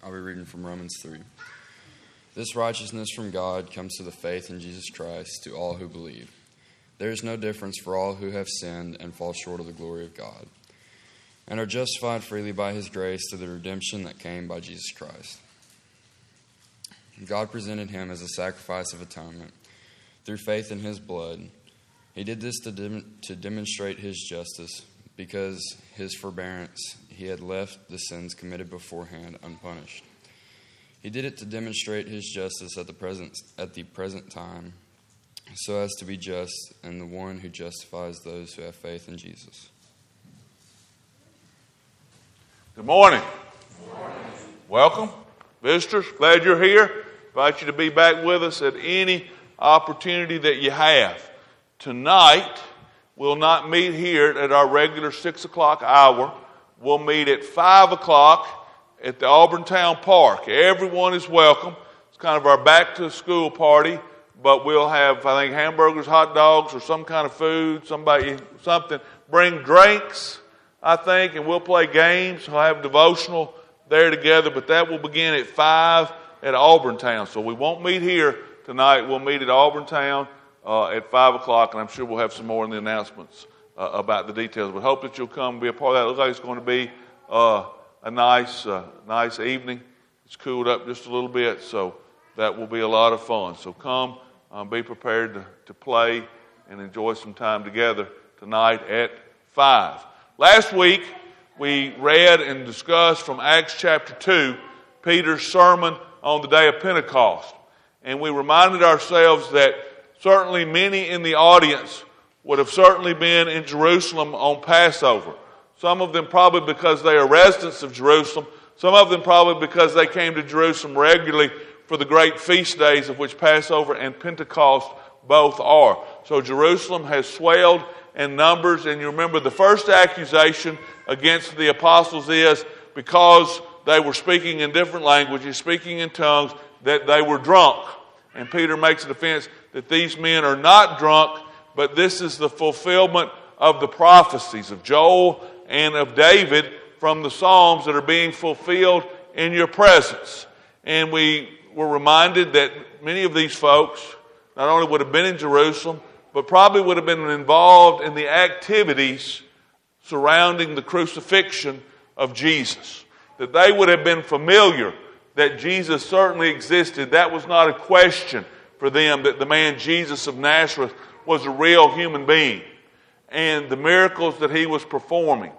I'll be reading from Romans 3. This righteousness from God comes to the faith in Jesus Christ to all who believe. There is no difference for all who have sinned and fall short of the glory of God, and are justified freely by his grace through the redemption that came by Jesus Christ. God presented him as a sacrifice of atonement through faith in his blood. He did this to demonstrate his justice, because his forbearance he had left the sins committed beforehand unpunished. He did it to demonstrate his justice at the present time, so as to be just and the one who justifies those who have faith in Jesus. Good morning. Good morning. Welcome, visitors. Glad you're here. Invite you to be back with us at any opportunity that you have. Tonight, we'll not meet here at our regular 6 o'clock hour. We'll meet at 5 o'clock at the Auburn Town Park. Everyone is welcome. It's kind of our back-to-school party, but we'll have, I think, hamburgers, hot dogs, or some kind of food, something. Bring drinks, I think, and we'll play games. We'll have devotional there together, but that will begin at 5 at Auburn Town. So we won't meet here tonight. We'll meet at Auburn Town at 5 o'clock, and I'm sure we'll have some more in the announcements about the details. But hope that you'll come and be a part of that. It looks like it's going to be a nice evening. It's cooled up just a little bit, so that will be a lot of fun. So come, be prepared to play and enjoy some time together tonight at 5. Last week, we read and discussed from Acts chapter 2, Peter's sermon on the day of Pentecost. And we reminded ourselves that certainly many in the audience would have certainly been in Jerusalem on Passover. Some of them probably because they are residents of Jerusalem. Some of them probably because they came to Jerusalem regularly for the great feast days of which Passover and Pentecost both are. So Jerusalem has swelled in numbers. And you remember the first accusation against the apostles is because they were speaking in different languages, speaking in tongues, that they were drunk. And Peter makes a defense that these men are not drunk, but this is the fulfillment of the prophecies of Joel and of David from the Psalms that are being fulfilled in your presence. And we were reminded that many of these folks not only would have been in Jerusalem, but probably would have been involved in the activities surrounding the crucifixion of Jesus. That they would have been familiar that Jesus certainly existed. That was not a question for them, that the man Jesus of Nazareth was a real human being. And the miracles that he was performing,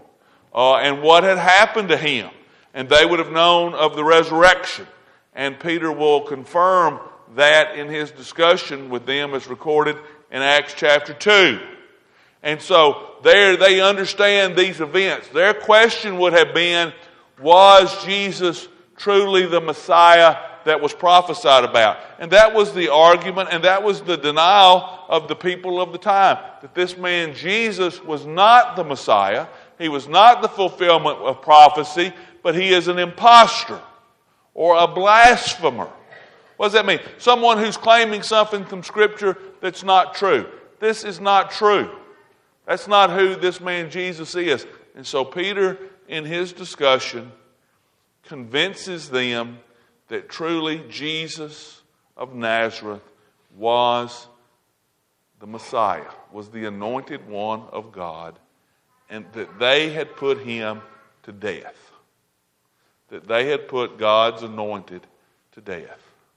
and what had happened to him. And they would have known of the resurrection. And Peter will confirm that in his discussion with them as recorded in Acts chapter 2. And so there they understand these events. Their question would have been, was Jesus truly the Messiah that was prophesied about? And that was the argument, and that was the denial of the people of the time, that this man Jesus was not the Messiah. He was not the fulfillment of prophecy, but he is an impostor or a blasphemer. What does that mean? Someone who's claiming something from Scripture that's not true. This is not true. That's not who this man Jesus is. And so Peter, in his discussion, convinces them that truly Jesus of Nazareth was the Messiah, was the anointed one of God, and that they had put him to death. That they had put God's anointed to death.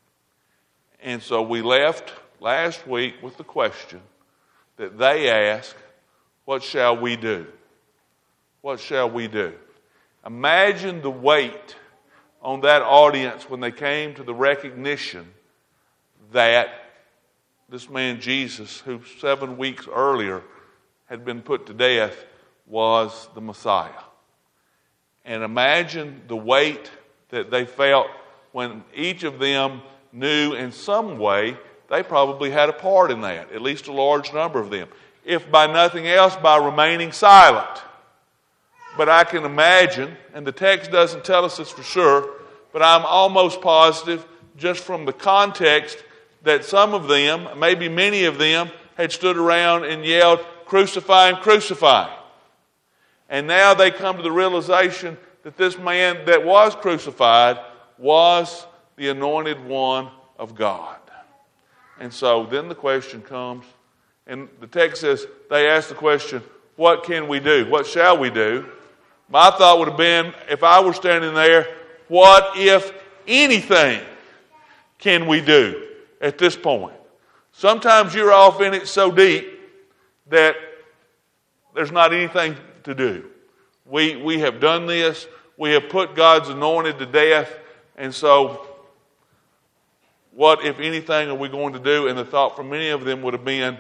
And so we left last week with the question that they asked, what shall we do? What shall we do? Imagine the weight on that audience when they came to the recognition that this man Jesus, who 7 weeks earlier had been put to death, was the Messiah. And imagine the weight that they felt when each of them knew in some way they probably had a part in that, at least a large number of them. If by nothing else, by remaining silent. But I can imagine, and the text doesn't tell us this for sure, but I'm almost positive, just from the context, that some of them, maybe many of them, had stood around and yelled, "Crucify him, crucify him." And now they come to the realization that this man that was crucified was the anointed one of God. And so then the question comes, and the text says, they asked the question, what can we do? What shall we do? My thought would have been, if I were standing there, what if anything can we do at this point? Sometimes you're off in it so deep that there's not anything to do. We have done this. We have put God's anointed to death. And so, what, if anything, are we going to do? And the thought for many of them would have been,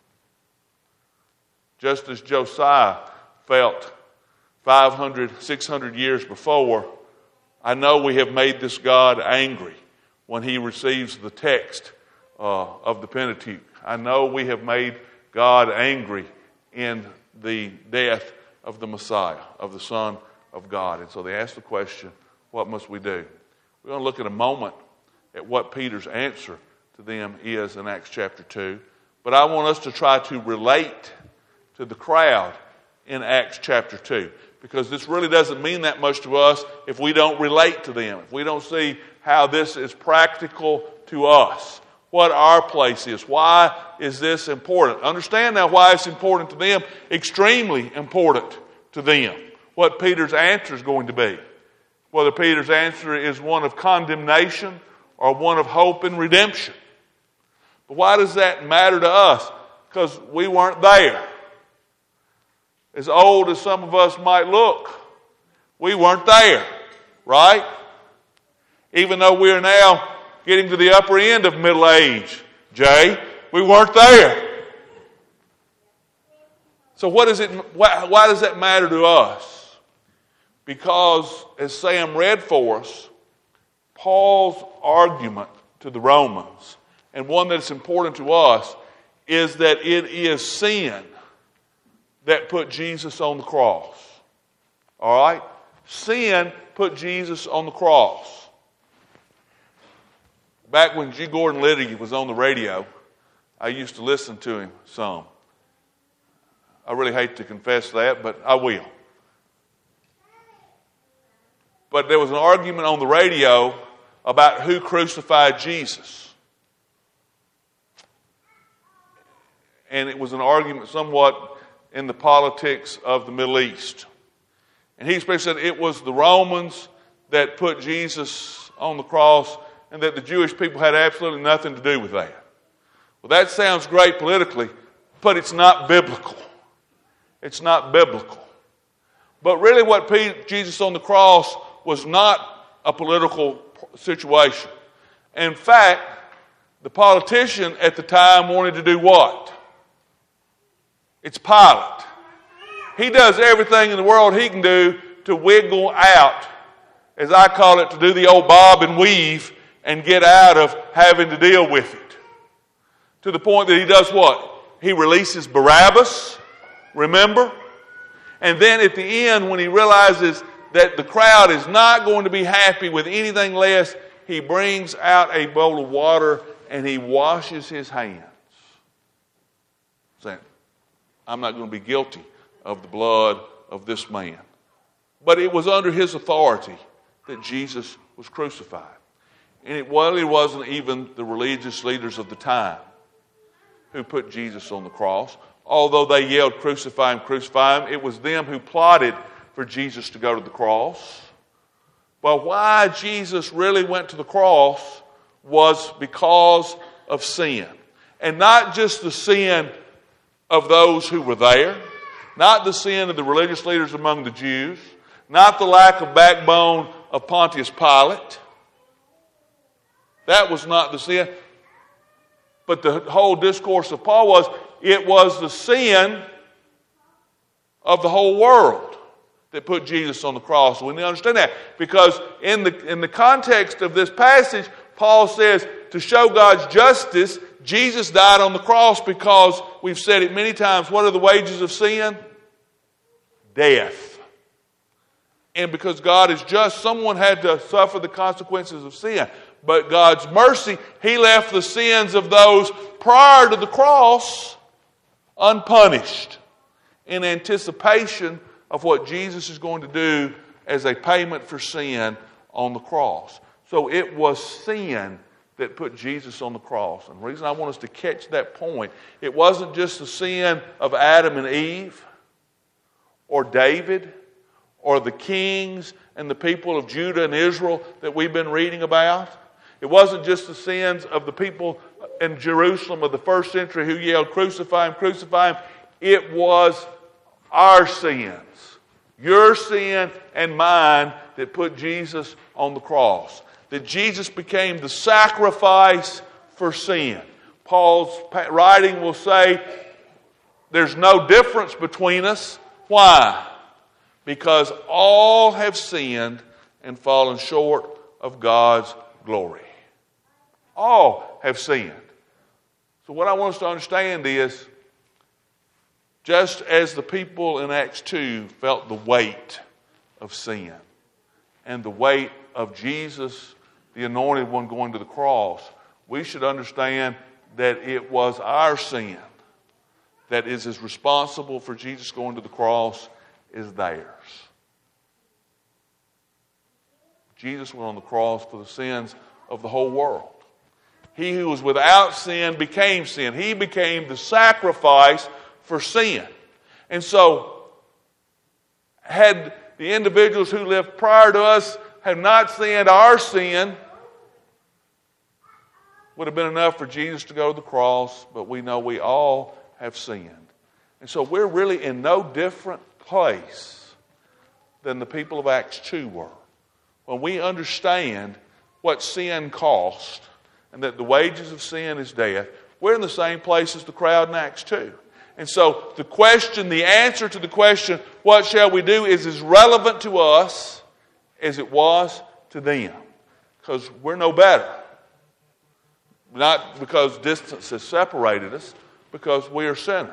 just as Josiah felt 500, 600 years before, I know we have made this God angry when he receives the text of the Pentateuch. I know we have made God angry in the death of the Messiah, of the Son of God. And so they asked the question, what must we do? We're going to look in a moment at what Peter's answer to them is in Acts chapter 2. But I want us to try to relate to the crowd in Acts chapter 2. Because this really doesn't mean that much to us if we don't relate to them. If we don't see how this is practical to us. What our place is. Why is this important? Understand now why it's important to them. Extremely important to them. What Peter's answer is going to be. Whether Peter's answer is one of condemnation or one of hope and redemption. But why does that matter to us? Because we weren't there. As old as some of us might look, we weren't there, right? Even though we're now getting to the upper end of middle age, Jay, we weren't there. So why does that matter to us? Because, as Sam read for us, Paul's argument to the Romans, and one that's important to us, is that it is sin that put Jesus on the cross. All right? Sin put Jesus on the cross. Back when G. Gordon Liddy was on the radio, I used to listen to him some. I really hate to confess that, but I will. But there was an argument on the radio about who crucified Jesus. And it was an argument somewhat in the politics of the Middle East. And he especially said it was the Romans that put Jesus on the cross and that the Jewish people had absolutely nothing to do with that. Well, that sounds great politically, but it's not biblical. It's not biblical. But really what Jesus on the cross was not a political situation. In fact, the politician at the time wanted to do what? It's Pilate. He does everything in the world he can do to wiggle out, as I call it, to do the old bob and weave and get out of having to deal with it. To the point that he does what? He releases Barabbas, remember? And then at the end, when he realizes that the crowd is not going to be happy with anything less, he brings out a bowl of water and he washes his hands. Saying, I'm not going to be guilty of the blood of this man. But it was under his authority that Jesus was crucified. And it wasn't even the religious leaders of the time who put Jesus on the cross. Although they yelled, crucify him, crucify him, it was them who plotted for Jesus to go to the cross. But why Jesus really went to the cross was because of sin. And not just the sin of those who were there, not the sin of the religious leaders among the Jews, not the lack of backbone of Pontius Pilate. That was not the sin. But the whole discourse of Paul was the sin of the whole world that put Jesus on the cross. We need to understand that. Because in the context of this passage, Paul says to show God's justice, Jesus died on the cross because, we've said it many times, what are the wages of sin? Death. And because God is just, someone had to suffer the consequences of sin. But God's mercy, He left the sins of those prior to the cross unpunished in anticipation of what Jesus is going to do as a payment for sin on the cross. So it was sin that put Jesus on the cross. And the reason I want us to catch that point, it wasn't just the sin of Adam and Eve, or David, or the kings and the people of Judah and Israel that we've been reading about. It wasn't just the sins of the people in Jerusalem of the first century who yelled, "Crucify him, crucify him." It was our sins, your sin and mine, that put Jesus on the cross. That Jesus became the sacrifice for sin. Paul's writing will say there's no difference between us. Why? Because all have sinned and fallen short of God's glory. All have sinned. So what I want us to understand is, just as the people in Acts 2 felt the weight of sin and the weight of Jesus, the anointed one, going to the cross, we should understand that it was our sin that is as responsible for Jesus going to the cross as theirs. Jesus went on the cross for the sins of the whole world. He who was without sin became sin. He became the sacrifice for sin. And so, had the individuals who lived prior to us have not sinned, our sin would have been enough for Jesus to go to the cross, but we know we all have sinned. And so we're really in no different place than the people of Acts 2 were. When we understand what sin cost and that the wages of sin is death, we're in the same place as the crowd in Acts 2. And so the answer to the question, what shall we do, is as relevant to us as it was to them. Because we're no better. Not because distance has separated us, because we are sinners.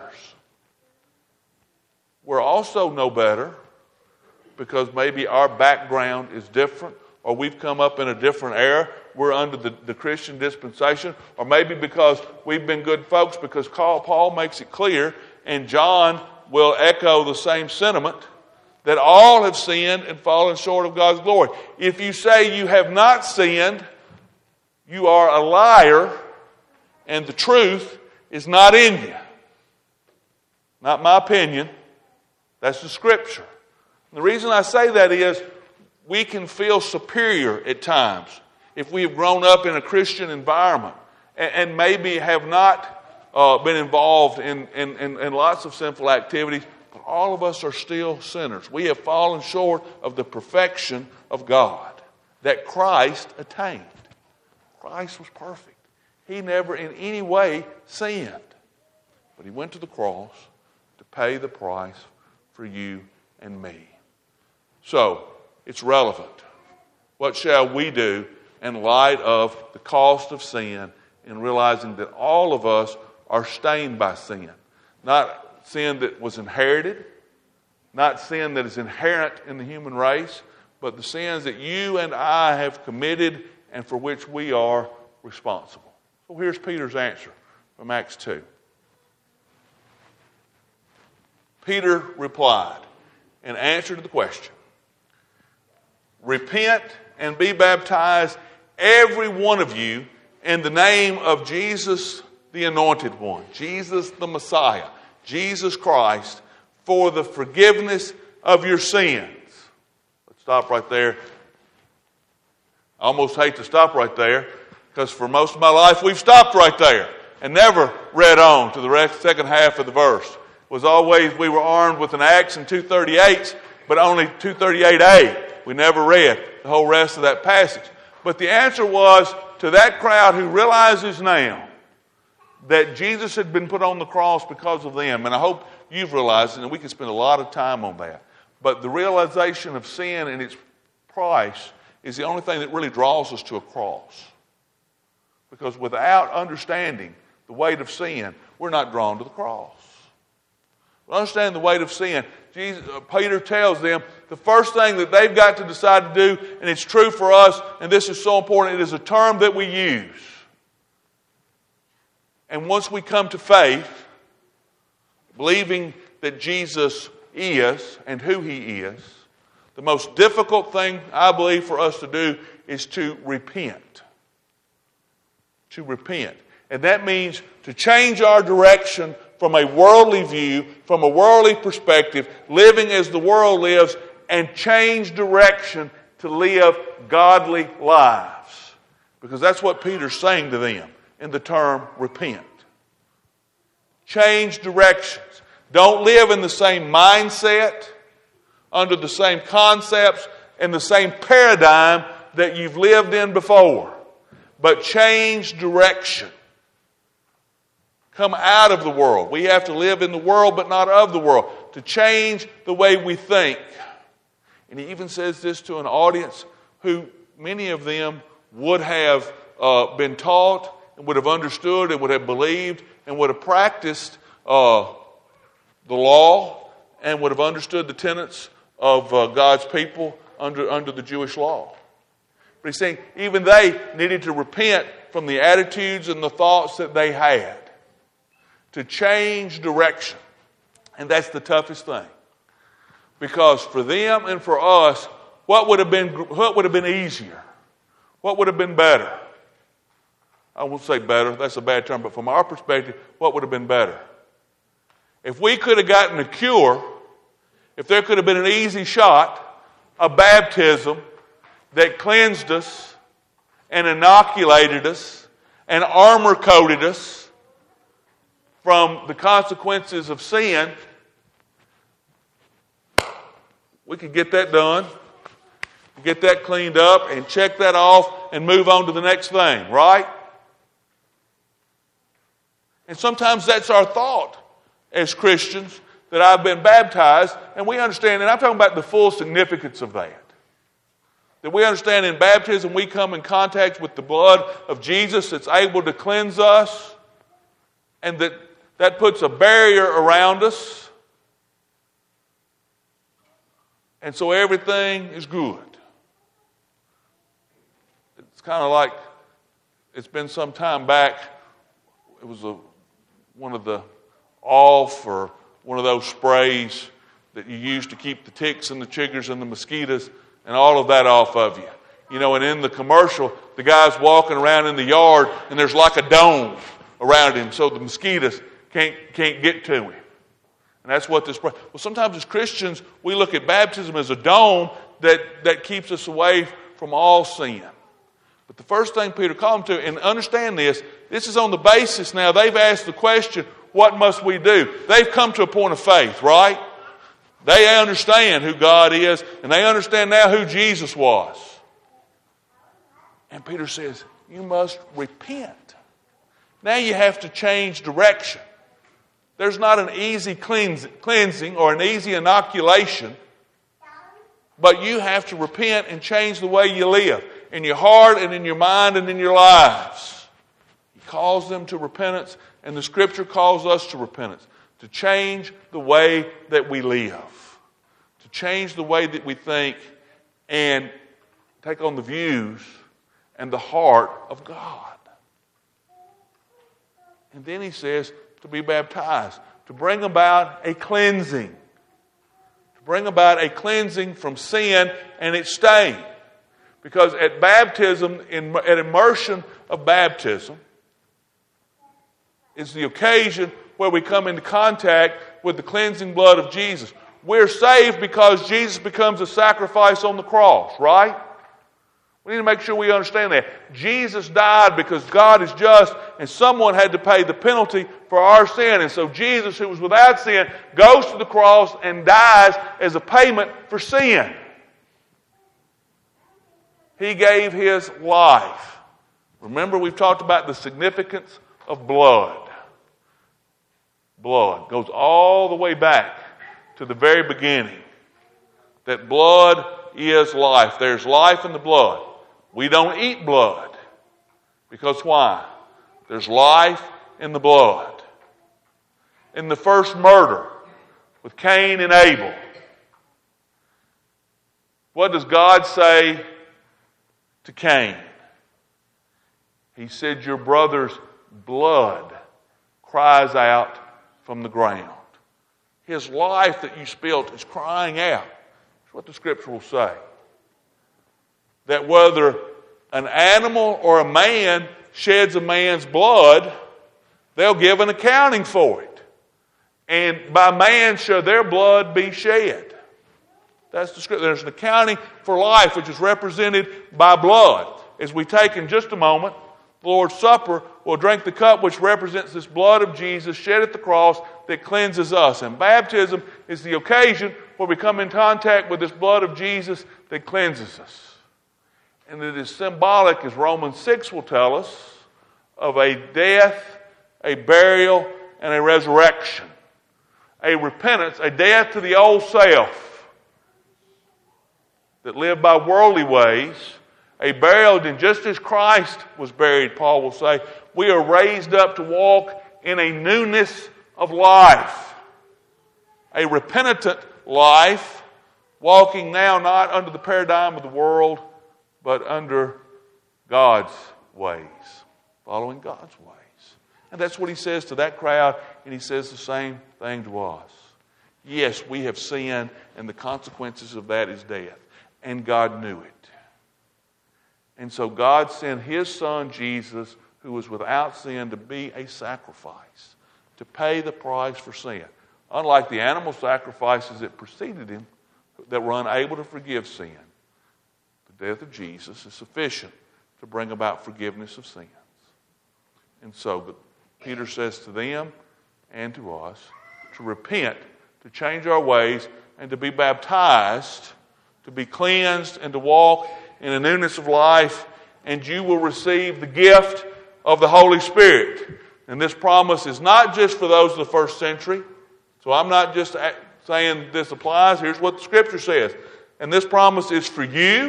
We're also no better because maybe our background is different, or we've come up in a different era. We're under the Christian dispensation, or maybe because we've been good folks, because Paul makes it clear, and John will echo the same sentiment, that all have sinned and fallen short of God's glory. If you say you have not sinned, you are a liar, and the truth is not in you. Not my opinion. That's the Scripture. And the reason I say that is we can feel superior at times if we have grown up in a Christian environment and maybe have not been involved in lots of sinful activities, but all of us are still sinners. We have fallen short of the perfection of God that Christ attained. Christ was perfect. He never in any way sinned. But he went to the cross to pay the price for you and me. So, it's relevant. What shall we do in light of the cost of sin, and realizing that all of us are stained by sin? Not sin that was inherited, not sin that is inherent in the human race, but the sins that you and I have committed and for which we are responsible. So here's Peter's answer from Acts 2. Peter replied in answer to the question, "Repent and be baptized, every one of you, in the name of Jesus the Anointed One," Jesus the Messiah, Jesus Christ, "for the forgiveness of your sins." Let's stop right there. I almost hate to stop right there, because for most of my life we've stopped right there and never read on to the second half of the verse. It was always we were armed with an axe and 238s, but only 238A. We never read the whole rest of that passage. But the answer was to that crowd who realizes now that Jesus had been put on the cross because of them. And I hope you've realized it, and we can spend a lot of time on that. But the realization of sin and its price is the only thing that really draws us to a cross. Because without understanding the weight of sin, we're not drawn to the cross. We understand the weight of sin. Peter tells them the first thing that they've got to decide to do, and it's true for us, and this is so important, it is a term that we use. And once we come to faith, believing that Jesus is and who he is, the most difficult thing, I believe, for us to do is to repent. To repent. And that means to change our direction from a worldly view, from a worldly perspective, living as the world lives, and change direction to live godly lives. Because that's what Peter's saying to them in the term repent. Change directions. Don't live in the same mindset, under the same concepts, and the same paradigm that you've lived in before. But change direction. Come out of the world. We have to live in the world, but not of the world. To change the way we think. And he even says this to an audience who many of them would have been taught and would have understood and would have believed and would have practiced the law and would have understood the tenets of God's people under the Jewish law. But he's saying even they needed to repent from the attitudes and the thoughts that they had. To change direction. And that's the toughest thing. Because for them and for us, what would have been easier? What would have been better? I won't say better, that's a bad term, but from our perspective, what would have been better? If we could have gotten a cure, if there could have been an easy shot, a baptism that cleansed us and inoculated us and armor-coated us from the consequences of sin, we could get that done, get that cleaned up, and check that off and move on to the next thing, right? And sometimes that's our thought as Christians, that I've been baptized, and we understand, and I'm talking about the full significance of that. That we understand in baptism we come in contact with the blood of Jesus that's able to cleanse us, and that puts a barrier around us. And so everything is good. It's kind of like, it's been some time back, it was one of the off or one of those sprays that you use to keep the ticks and the chiggers and the mosquitoes and all of that off of you. You know, and in the commercial, the guy's walking around in the yard and there's like a dome around him so the mosquitoes can't get to him. And that's what this... Well, sometimes as Christians, we look at baptism as a dome that keeps us away from all sin. But the first thing Peter called them to, and understand this is on the basis now, they've asked the question, what must we do? They've come to a point of faith, right? They understand who God is, and they understand now who Jesus was. And Peter says, you must repent. Now you have to change direction. There's not an easy cleansing or an easy inoculation, but you have to repent and change the way you live in your heart and in your mind and in your lives. He calls them to repentance, and the Scripture calls us to repentance, to change the way that we live, to change the way that we think and take on the views and the heart of God. And then he says, to be baptized, to bring about a cleansing. To bring about a cleansing from sin and its stain. Because at baptism, at immersion of baptism, is the occasion where we come into contact with the cleansing blood of Jesus. We're saved because Jesus becomes a sacrifice on the cross, right? We need to make sure we understand that. Jesus died because God is just and someone had to pay the penalty for our sin. And so Jesus, who was without sin, goes to the cross and dies as a payment for sin. He gave his life. Remember, we've talked about the significance of blood. Blood goes all the way back to the very beginning. That blood is life. There's life in the blood. We don't eat blood. Because why? There's life in the blood. In the first murder with Cain and Abel, what does God say to Cain? He said, your brother's blood cries out from the ground. His life that you spilt is crying out. It's what the Scripture will say. That whether an animal or a man sheds a man's blood, they'll give an accounting for it. And by man shall their blood be shed. That's the Scripture. There's an accounting for life which is represented by blood. As we take in just a moment, the Lord's Supper, we'll drink the cup which represents this blood of Jesus shed at the cross that cleanses us. And baptism is the occasion where we come in contact with this blood of Jesus that cleanses us. And it is symbolic, as Romans 6 will tell us, of a death, a burial, and a resurrection. A repentance, a death to the old self that lived by worldly ways, a burial, and just as Christ was buried, Paul will say, we are raised up to walk in a newness of life. A repentant life, walking now not under the paradigm of the world, but under God's ways, following God's ways. And that's what he says to that crowd, and he says the same thing to us. Yes, we have sinned, and the consequences of that is death. And God knew it. And so God sent his Son, Jesus, who was without sin, to be a sacrifice, to pay the price for sin. Unlike the animal sacrifices that preceded him, that were unable to forgive sin, the death of Jesus is sufficient to bring about forgiveness of sins. And so Peter says to them and to us to repent, to change our ways, and to be baptized, to be cleansed, and to walk in a newness of life, and you will receive the gift of the Holy Spirit. And this promise is not just for those of the first century. So I'm not just saying this applies. Here's what the Scripture says. And this promise is for you,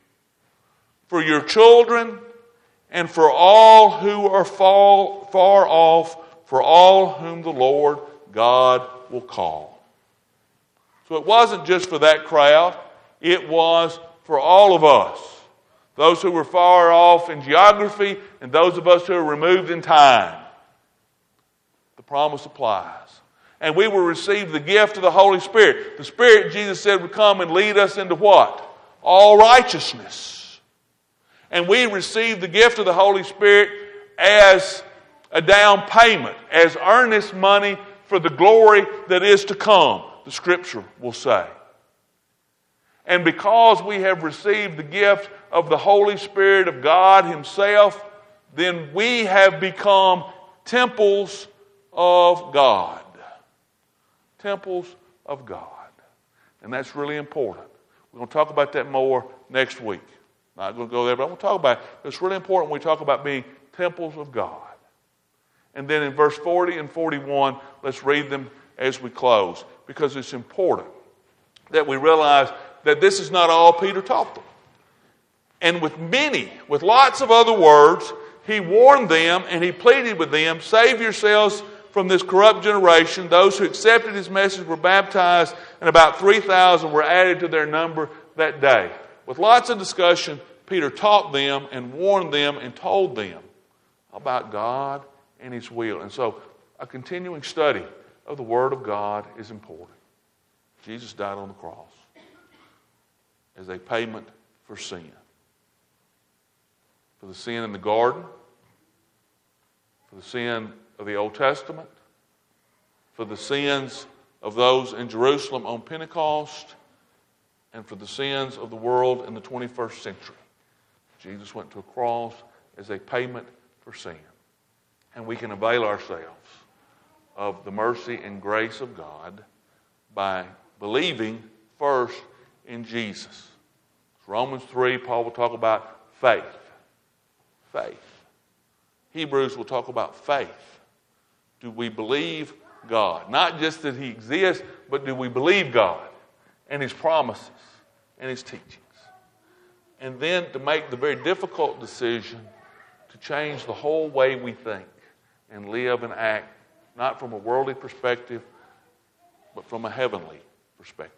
for your children, and for all who are far off, for all whom the Lord God will call. So it wasn't just for that crowd. It was for all of us. Those who were far off in geography and those of us who are removed in time. The promise applies. And we will receive the gift of the Holy Spirit. The Spirit, Jesus said, would come and lead us into what? All righteousness. And we receive the gift of the Holy Spirit as a down payment, as earnest money for the glory that is to come, the Scripture will say. And because we have received the gift of the Holy Spirit of God Himself, then we have become temples of God. Temples of God. And that's really important. We're going to talk about that more next week. Not going to go there, but I'm going to talk about it. It's really important when we talk about being temples of God. And then in verse 40 and 41, let's read them as we close, because it's important that we realize that this is not all Peter taught them. And with lots of other words, he warned them and he pleaded with them, save yourselves from this corrupt generation. Those who accepted his message were baptized, and about 3,000 were added to their number that day. With lots of discussion, Peter taught them and warned them and told them about God and His will. And so a continuing study of the Word of God is important. Jesus died on the cross as a payment for sin. For the sin in the garden, for the sin of the Old Testament, for the sins of those in Jerusalem on Pentecost, and for the sins of the world in the 21st century. Jesus went to a cross as a payment for sin. And we can avail ourselves of the mercy and grace of God by believing first in Jesus. Romans 3, Paul will talk about faith. Faith. Hebrews will talk about faith. Do we believe God? Not just that He exists, but do we believe God and His promises and His teachings? And then to make the very difficult decision to change the whole way we think and live and act, not from a worldly perspective, but from a heavenly perspective.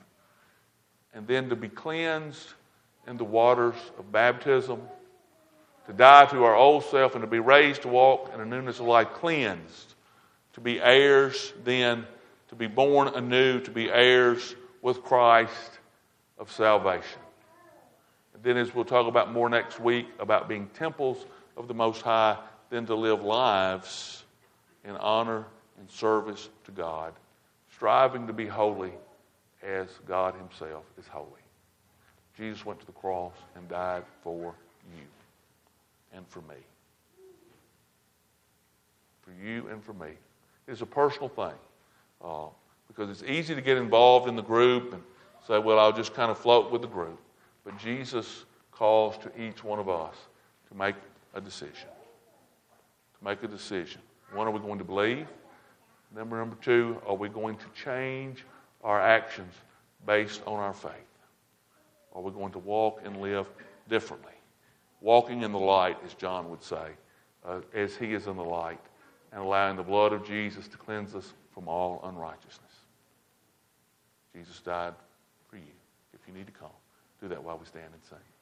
And then to be cleansed in the waters of baptism, to die to our old self and to be raised to walk in a newness of life, cleansed, to be heirs then, to be born anew, to be heirs with Christ, of salvation. And then as we'll talk about more next week, about being temples of the Most High, then to live lives in honor and service to God, striving to be holy as God himself is holy. Jesus went to the cross and died for you and for me. For you and for me. It's a personal thing. Because it's easy to get involved in the group and say, well, I'll just kind of float with the group. But Jesus calls to each one of us to make a decision. To make a decision. One, are we going to believe? Number two, are we going to change our actions based on our faith? Are we going to walk and live differently? Walking in the light, as John would say, as he is in the light, and allowing the blood of Jesus to cleanse us from all unrighteousness. Jesus died for you. If you need to come, do that while we stand and sing.